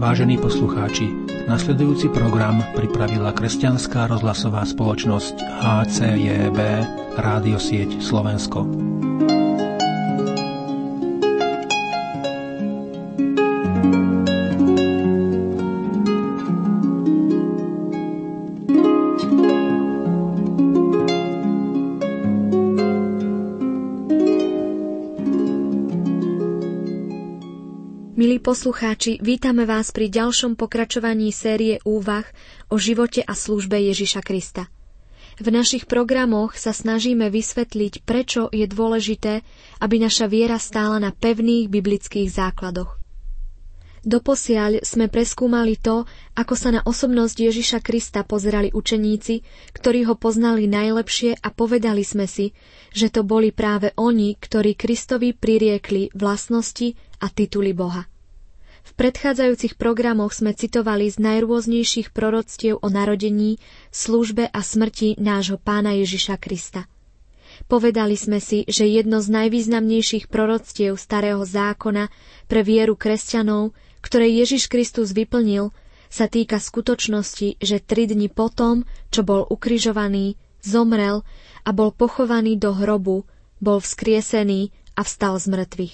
Vážení poslucháči, nasledujúci program pripravila kresťanská rozhlasová spoločnosť HCJB Rádiosieť Slovensko. Milí poslucháči, vítame vás pri ďalšom pokračovaní série úvah o živote a službe Ježiša Krista. V našich programoch sa snažíme vysvetliť, prečo je dôležité, aby naša viera stála na pevných biblických základoch. Doposiaľ sme preskúmali to, ako sa na osobnosť Ježiša Krista pozerali učeníci, ktorí ho poznali najlepšie, a povedali sme si, že to boli práve oni, ktorí Kristovi pririekli vlastnosti a tituly Boha. V predchádzajúcich programoch sme citovali z najrôznejších proroctiev o narodení, službe a smrti nášho Pána Ježiša Krista. Povedali sme si, že jedno z najvýznamnejších proroctiev Starého zákona pre vieru kresťanov, ktoré Ježiš Kristus vyplnil, sa týka skutočnosti, že 3 dni potom, čo bol ukrižovaný, zomrel a bol pochovaný do hrobu, bol vzkriesený a vstal z mŕtvych.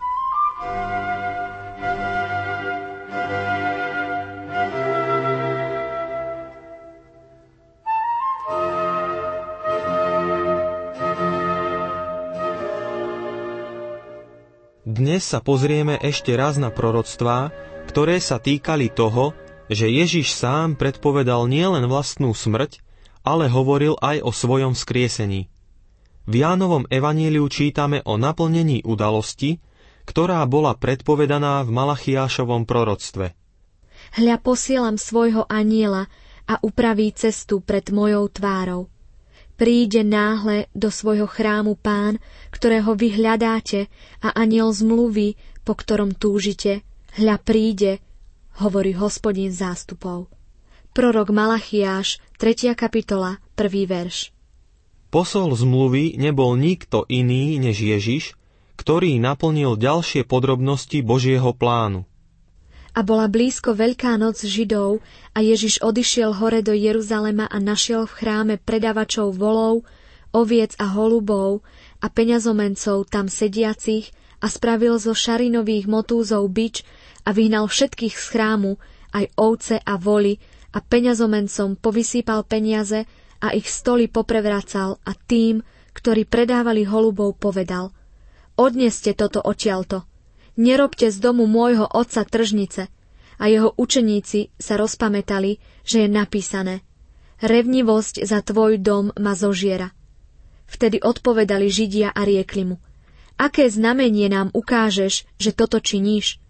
Dnes sa pozrieme ešte raz na proroctvá, ktoré sa týkali toho, že Ježiš sám predpovedal nielen vlastnú smrť, ale hovoril aj o svojom vzkriesení. V Jánovom evaníliu čítame o naplnení udalosti, ktorá bola predpovedaná v Malachiášovom proroctve. Hľa, posielam svojho anjela a upraví cestu pred mojou tvárou. Príde náhle do svojho chrámu Pán, ktorého vy hľadáte, a anjel zmluvy, po ktorom túžite, hľa príde, hovorí Hospodin zástupov. Prorok Malachiáš, 3. kapitola, 1. verš. Posol zmluvy nebol nikto iný než Ježiš, ktorý naplnil ďalšie podrobnosti Božieho plánu. A bola blízko Veľká noc Židov a Ježiš odišiel hore do Jeruzalema a našiel v chráme predavačov volov, oviec a holubov a peňazomencov tam sediacich a spravil zo šarinových motúzov bič a vyhnal všetkých z chrámu, aj ovce a voly, a peňazomencom povysýpal peniaze a ich stoly poprevracal, a tým, ktorí predávali holubov, povedal: Odneste toto odtiaľto. Nerobte z domu môjho otca tržnice. A jeho učeníci sa rozpamätali, že je napísané: Revnivosť za tvoj dom ma zožiera. Vtedy odpovedali Židia a riekli mu: Aké znamenie nám ukážeš, že toto činíš?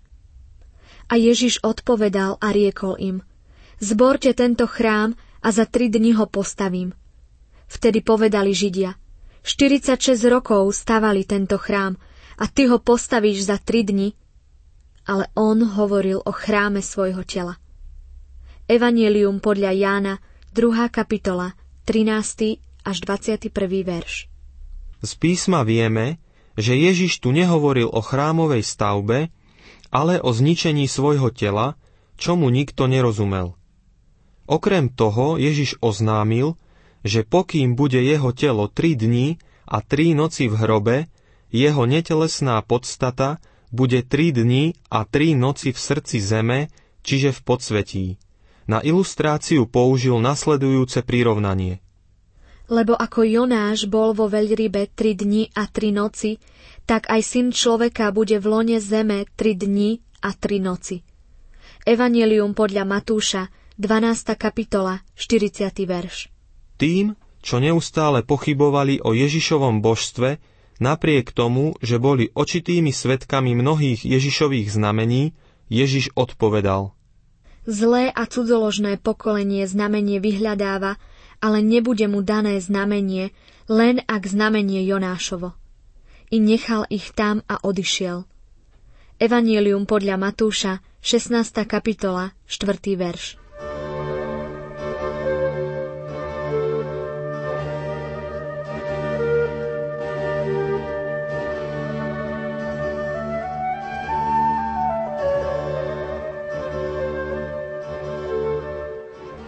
A Ježiš odpovedal a riekol im: Zborte tento chrám a za 3 dni ho postavím. Vtedy povedali Židia: 46 rokov stavali tento chrám, a ty ho postavíš za 3 dni? Ale on hovoril o chráme svojho tela. Evanjelium podľa Jána, 2. kapitola, 13. až 21. verš. Z písma vieme, že Ježiš tu nehovoril o chrámovej stavbe, ale o zničení svojho tela, čomu nikto nerozumel. Okrem toho Ježiš oznámil, že pokým bude jeho telo 3 dni a 3 noci v hrobe, jeho netelesná podstata bude 3 dni a 3 noci v srdci zeme, čiže v podsvetí. Na ilustráciu použil nasledujúce prirovnanie. Lebo ako Jonáš bol vo veľrybe 3 dni a 3 noci, tak aj Syn človeka bude v lone zeme 3 dni a 3 noci. Evanjelium podľa Matúša, 12. kapitola, 40. verš. Tým, čo neustále pochybovali o Ježišovom božstve, napriek tomu, že boli očitými svedkami mnohých Ježišových znamení, Ježiš odpovedal: Zlé a cudzoložné pokolenie znamenie vyhľadáva, ale nebude mu dané znamenie, len ak znamenie Jonášovo. I nechal ich tam a odišiel. Evanjelium podľa Matúša, 16. kapitola, 4. verš.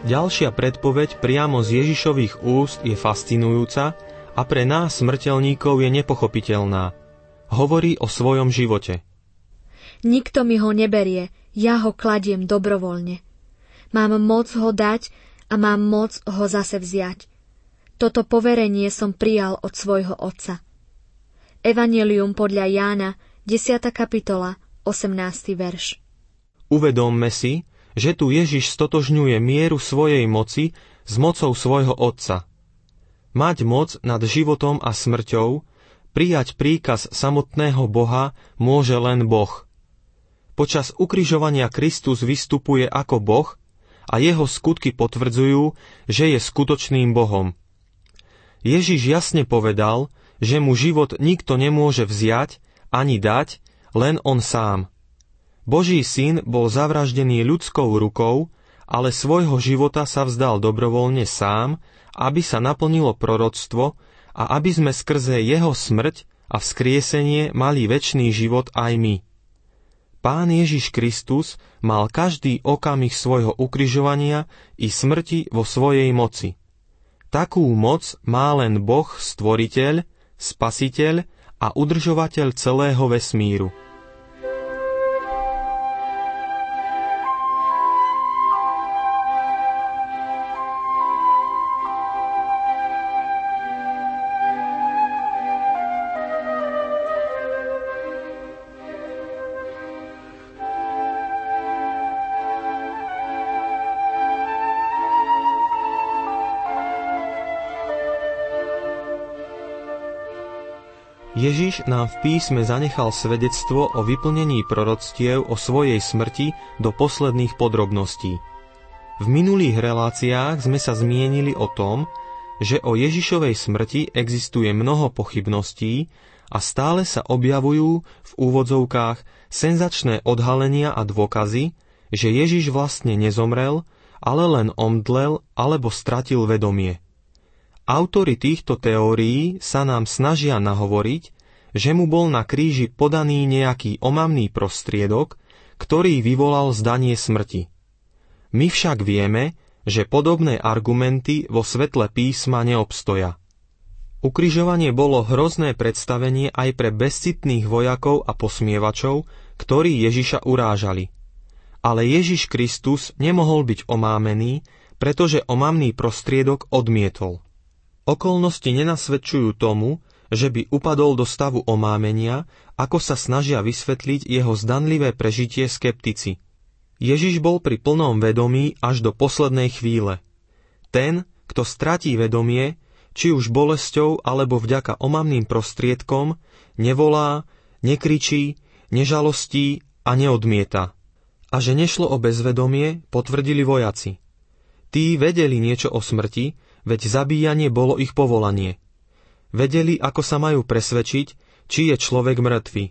Ďalšia predpoveď priamo z Ježišových úst je fascinujúca a pre nás smrteľníkov je nepochopiteľná. Hovorí o svojom živote. Nikto mi ho neberie, ja ho kladiem dobrovoľne. Mám moc ho dať a mám moc ho zase vziať. Toto poverenie som prijal od svojho Otca. Evanjelium podľa Jána, 10. kapitola, 18. verš. Uvedomme si, že tu Ježiš stotožňuje mieru svojej moci s mocou svojho Otca. Mať moc nad životom a smrťou, prijať príkaz samotného Boha môže len Boh. Počas ukrižovania Kristus vystupuje ako Boh a jeho skutky potvrdzujú, že je skutočným Bohom. Ježiš jasne povedal, že mu život nikto nemôže vziať ani dať, len on sám. Boží syn bol zavraždený ľudskou rukou, ale svojho života sa vzdal dobrovoľne sám, aby sa naplnilo proroctvo a aby sme skrze jeho smrť a vzkriesenie mali večný život aj my. Pán Ježiš Kristus mal každý okamih svojho ukrižovania i smrti vo svojej moci. Takú moc má len Boh, Stvoriteľ, Spasiteľ a udržovateľ celého vesmíru. Ježiš nám v písme zanechal svedectvo o vyplnení proroctiev o svojej smrti do posledných podrobností. V minulých reláciách sme sa zmienili o tom, že o Ježišovej smrti existuje mnoho pochybností a stále sa objavujú v úvodzovkách senzačné odhalenia a dôkazy, že Ježiš vlastne nezomrel, ale len omdlel alebo stratil vedomie. Autori týchto teórií sa nám snažia nahovoriť, že mu bol na kríži podaný nejaký omamný prostriedok, ktorý vyvolal zdanie smrti. My však vieme, že podobné argumenty vo svetle písma neobstoja. Ukrižovanie bolo hrozné predstavenie aj pre bezcitných vojakov a posmievačov, ktorí Ježiša urážali. Ale Ježiš Kristus nemohol byť omámený, pretože omamný prostriedok odmietol. Okolnosti nenasvedčujú tomu, že by upadol do stavu omámenia, ako sa snažia vysvetliť jeho zdanlivé prežitie skeptici. Ježiš bol pri plnom vedomí až do poslednej chvíle. Ten, kto stratí vedomie, či už bolesťou alebo vďaka omamným prostriedkom, nevolá, nekričí, nežalostí a neodmieta. A že nešlo o bezvedomie, potvrdili vojaci. Tí vedeli niečo o smrti, veď zabíjanie bolo ich povolanie. Vedeli, ako sa majú presvedčiť, či je človek mŕtvy.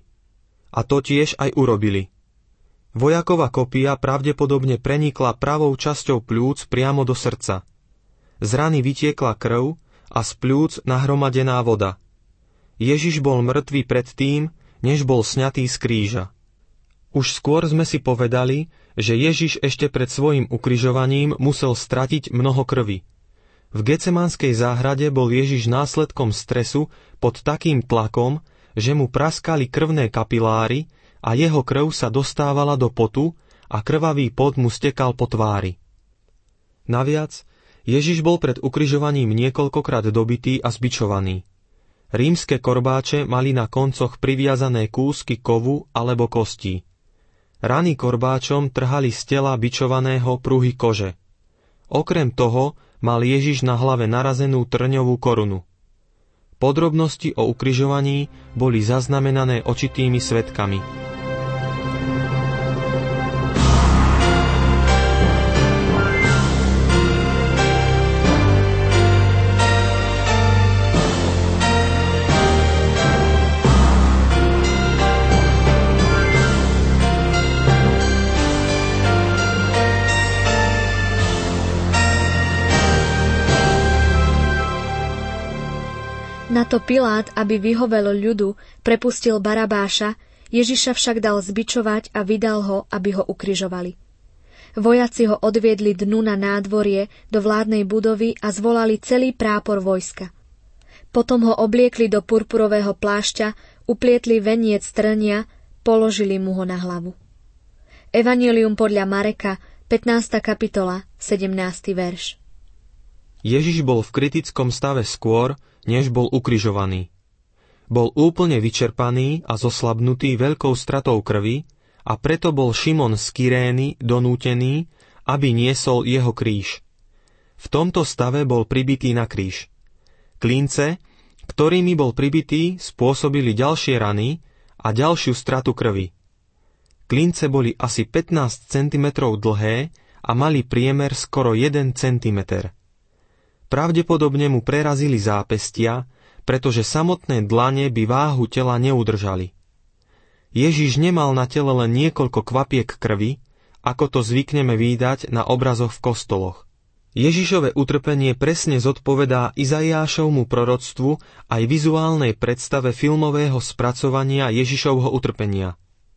A to tiež aj urobili. Vojakova kopia pravdepodobne prenikla pravou časťou pľúc priamo do srdca. Z rany vytiekla krv a z pľúc nahromadená voda. Ježiš bol mŕtvý predtým, než bol sňatý z kríža. Už skôr sme si povedali, že Ježiš ešte pred svojim ukrižovaním musel stratiť mnoho krvi. V Getsemanskej záhrade bol Ježiš následkom stresu pod takým tlakom, že mu praskali krvné kapiláry a jeho krv sa dostávala do potu a krvavý pot mu stekal po tvári. Naviac, Ježiš bol pred ukrižovaním niekoľkokrát dobitý a zbičovaný. Rímske korbáče mali na koncoch priviazané kúsky kovu alebo kostí. Rany korbáčom trhali z tela bičovaného pruhy kože. Okrem toho mal Ježiš na hlave narazenú trňovú korunu. Podrobnosti o ukrižovaní boli zaznamenané očitými svedkami. Na to Pilát, aby vyhovel ľudu, prepustil Barabáša, Ježiša však dal zbičovať a vydal ho, aby ho ukrižovali. Vojaci ho odviedli dnu na nádvorie do vládnej budovy a zvolali celý prápor vojska. Potom ho obliekli do purpurového plášťa, uplietli veniec trnia, položili mu ho na hlavu. Evanjelium podľa Mareka, 15. kapitola, 17. verš. Ježiš bol v kritickom stave skôr, než bol ukrižovaný. Bol úplne vyčerpaný a zoslabnutý veľkou stratou krvi a preto bol Šimon z Kyrény donútený, aby niesol jeho kríž. V tomto stave bol pribitý na kríž. Klince, ktorými bol pribitý, spôsobili ďalšie rany a ďalšiu stratu krvi. Klince boli asi 15 cm dlhé a mali priemer skoro 1 cm. Pravdepodobne mu prerazili zápestia, pretože samotné dlane by váhu tela neudržali. Ježiš nemal na tele len niekoľko kvapiek krvi, ako to zvykneme vídať na obrazoch v kostoloch. Ježišove utrpenie presne zodpovedá Izaiášovmu proroctvu aj vizuálnej predstave filmového spracovania Ježišovho utrpenia.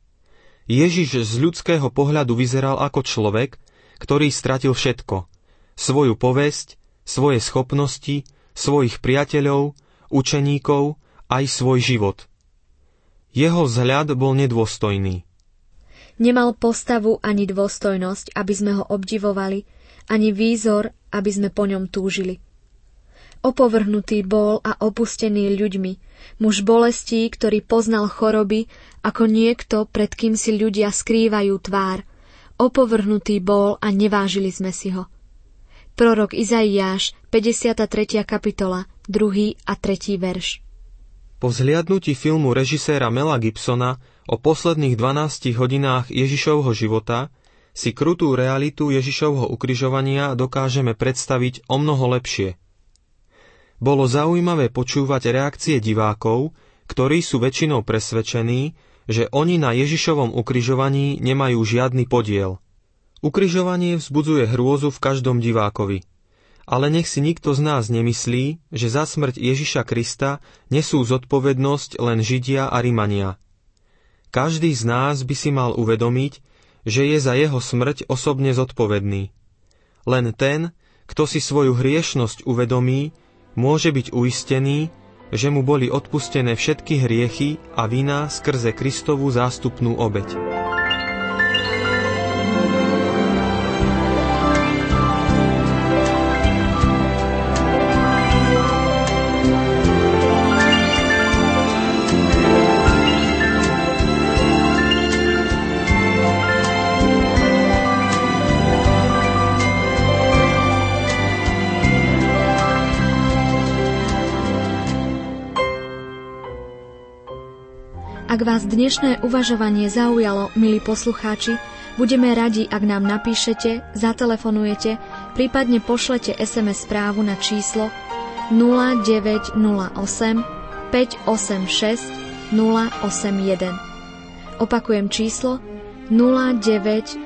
Ježiš z ľudského pohľadu vyzeral ako človek, ktorý stratil všetko. Svoju povesť, svoje schopnosti, svojich priateľov, učeníkov, aj svoj život. Jeho vzhľad bol nedôstojný. Nemal postavu ani dôstojnosť, aby sme ho obdivovali, ani výzor, aby sme po ňom túžili. Opovrhnutý bol a opustený ľuďmi, muž bolestí, ktorý poznal choroby, ako niekto, pred kým si ľudia skrývajú tvár. Opovrhnutý bol a nevážili sme si ho. Prorok Izaiáš, 53. kapitola, 2. a 3. verš. Po vzhliadnutí filmu režiséra Mela Gibsona o posledných 12 hodinách Ježišovho života si krutú realitu Ježišovho ukrižovania dokážeme predstaviť omnoho lepšie. Bolo zaujímavé počúvať reakcie divákov, ktorí sú väčšinou presvedčení, že oni na Ježišovom ukrižovaní nemajú žiadny podiel. Ukrižovanie vzbudzuje hrôzu v každom divákovi. Ale nech si nikto z nás nemyslí, že za smrť Ježiša Krista nesú zodpovednosť len Židia a Rimania. Každý z nás by si mal uvedomiť, že je za jeho smrť osobne zodpovedný. Len ten, kto si svoju hriešnosť uvedomí, môže byť uistený, že mu boli odpustené všetky hriechy a vina skrze Kristovú zástupnú obeť. Ak vás dnešné uvažovanie zaujalo, milí poslucháči, budeme radi, ak nám napíšete, zatelefonujete, prípadne pošlete SMS správu na číslo 0908 586 081. Opakujem číslo 0908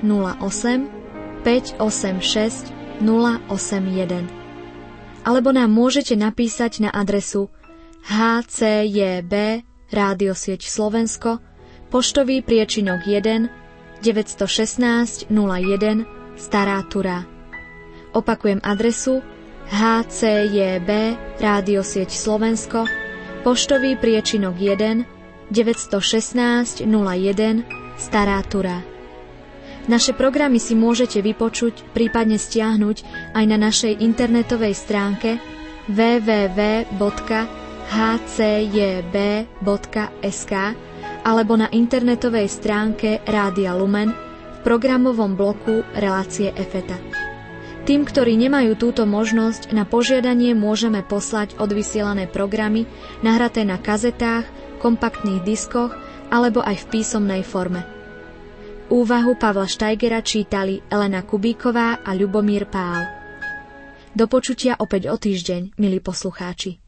586 081. Alebo nám môžete napísať na adresu HCJB Rádiosieť Slovensko, poštový priečinok 1 916 01 Stará Turá. Opakujem adresu HCJB Rádiosieť Slovensko, poštový priečinok 1 916 01 Stará Turá. Naše programy si môžete vypočuť, prípadne stiahnuť aj na našej internetovej stránke www.hcjb.sk alebo na internetovej stránke Rádia Lumen v programovom bloku Relácie Efeta. Tým, ktorí nemajú túto možnosť, na požiadanie môžeme poslať odvysielané programy nahraté na kazetách, kompaktných diskoch alebo aj v písomnej forme. Úvahu Pavla Štajgera čítali Elena Kubíková a Ľubomír Pál. Do počutia opäť o týždeň, milí poslucháči.